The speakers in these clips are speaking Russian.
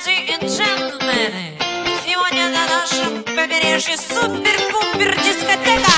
Ladies and gentlemen, сегодня на нашем побережье супер-пупер дискотека.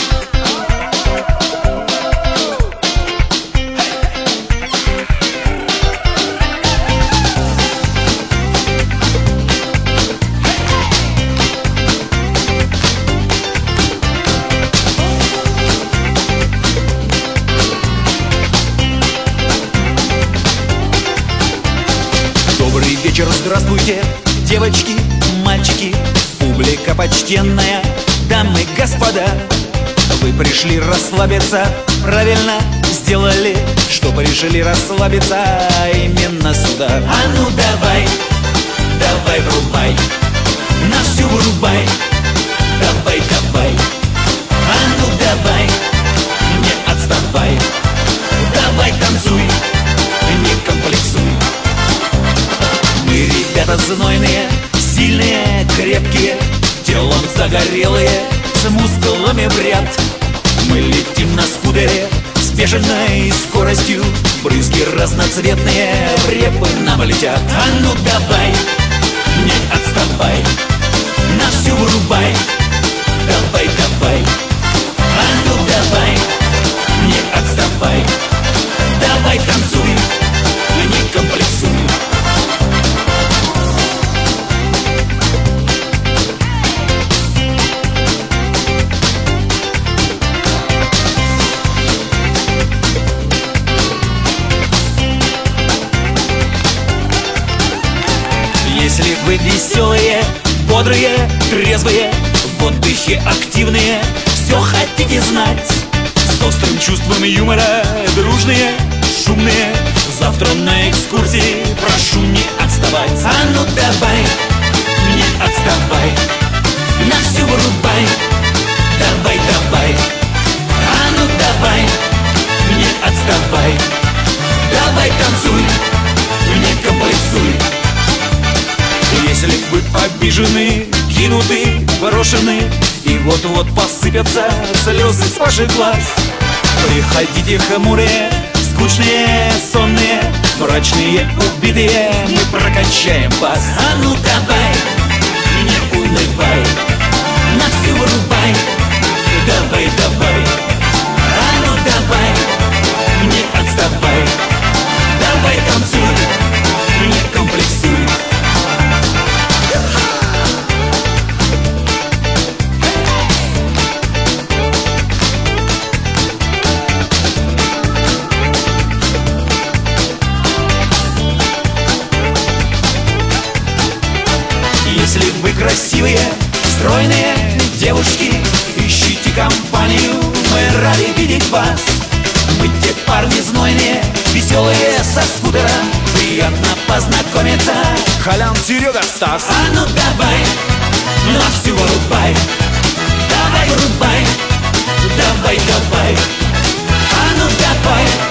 Добрый вечер, здравствуйте, девочки, мальчики, публика почтенная, дамы и господа. Вы пришли расслабиться, правильно сделали, что решили расслабиться именно сюда. А ну давай, давай врубай, на всю врубай, давай, давай. А ну давай, не отставай, давай танцуй, не комплексуй. Мы ребята знойные, сильные, крепкие, телом загорелые, с мускулами в ряд. Мы летим на скутере с бешеной скоростью, брызги разноцветные в репы нам летят. А ну давай, не отставай, на всю врубай, давай, давай. А ну давай, не отставай, давай танцуй, не комплексуй. Если вы веселые, бодрые, трезвые, в отдыхе активные, все хотите знать, с острым чувством юмора, дружные, шумные, завтра на экскурсии, прошу не отставать. А ну давай, не отставай, на всю вырубай, давай, давай. А ну давай, не отставай, давай танцуй, не комплексуй. Если вы обижены, кинуты, брошены, и вот-вот посыпятся слезы с ваших глаз, приходите хмурые, скучные, сонные, мрачные, убитые, мы прокачаем вас. А ну давай, не унывай, на всю вырубай, давай, давай. А ну давай, не отставай, давай танцуй, не комплексуй. Если вы красивые, стройные девушки, ищите компанию, мы рады видеть вас. Мы те парни знойные, веселые со скутера, приятно познакомиться. Колян, Серега, Стас. А ну давай, на всю вырубай, давай врубай, давай, давай. А ну давай.